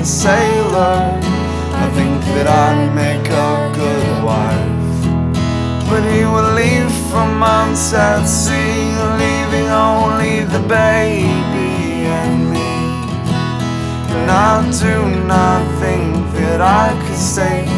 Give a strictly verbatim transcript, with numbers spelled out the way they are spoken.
sailor. I think that I'd make a good wife. But he will leave for months at sea, leaving only the baby and me. And I do not think that I could stay